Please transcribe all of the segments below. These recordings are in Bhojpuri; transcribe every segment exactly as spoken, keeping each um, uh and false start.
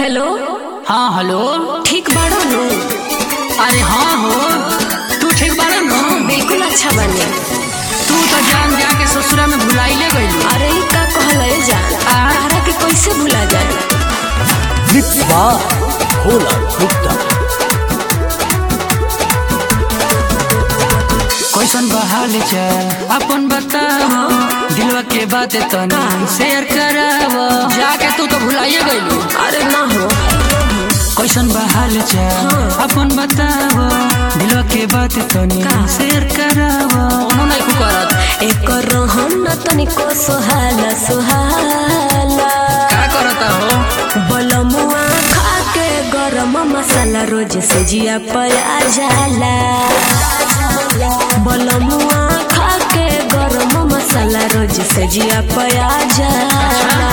हेलो। हाँ हेलो। ठीक बाड़ा नु? अरे हाँ हो, तू ठीक बाड़ा नु? बिल्कुल अच्छा बने। तू तो जान जाके ससुरा में भुलाइले गइल। अरे का कहले जान, तारा के कैसे भुला जाए। विप्वा होला गुप्ता कैसन बहाल चाल अपन बताओ, दिलवा के बात तनी शेयर करावो। जाके तू तो भुलाइए गइल। अरे ना हो, कैसन बहाल चाल अपन बताओ, दिलवा के बात तनी शेयर करावो। ओनो नहीं को करत एक रहन न तनिको सुहाला सुहाला। का करता हो? बलमुआ खा के गरम मसाला रोज से जिया पया जाला। बलमुआ खा के गरम मसाला रोज से जिया पया जाला।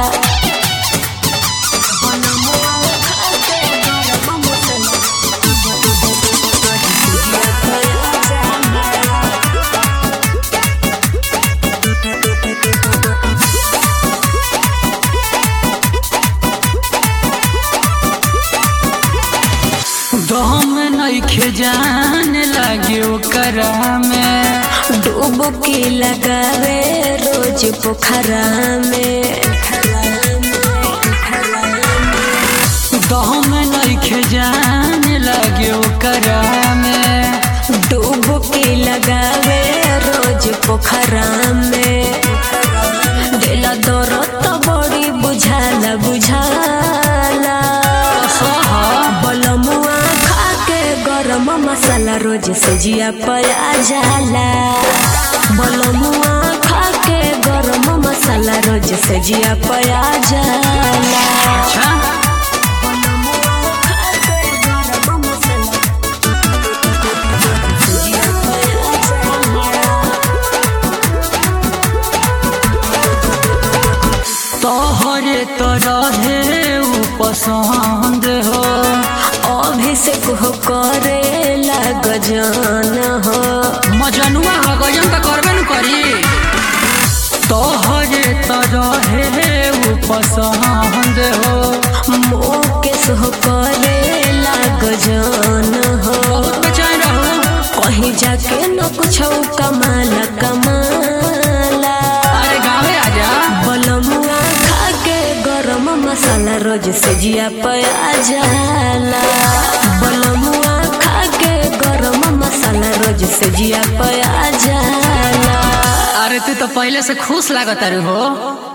दम नइखे जाने लागे ओकरा में, डुबकी लगावे रोज पोखरा में। दम नइखे जाने लागे ओकरा में, डुबकी लगावे रोज पोखरा में। दिला दरद तो बड़ी बुझाला बुझाला। बलमुआ खा के गरम मसाला रोज से जिया पया जाला। बलमुआ खा के गरम मसाला रोज से जिया पया जाला। अच्छा तोहरे तो रहे उ पसंद हो, अभिषेक हो करे लग जान हो। मजनुआ हो गजन तो करबे न करी। तोहरे तो रहे उ पसंद हो, मुकेश हो करे लग जान हो। बहुत बेचैन रहो, कहीं जाके न कुछ कमाला कमाला। अरे गावे आजा। बलमुआ खा के गरम मसाला रोज से जिया पया जाला। बलमुआ खा के गरम मसाला रोज से जिया पया जाला। अरे तू तो पहले से खुश लागत हो।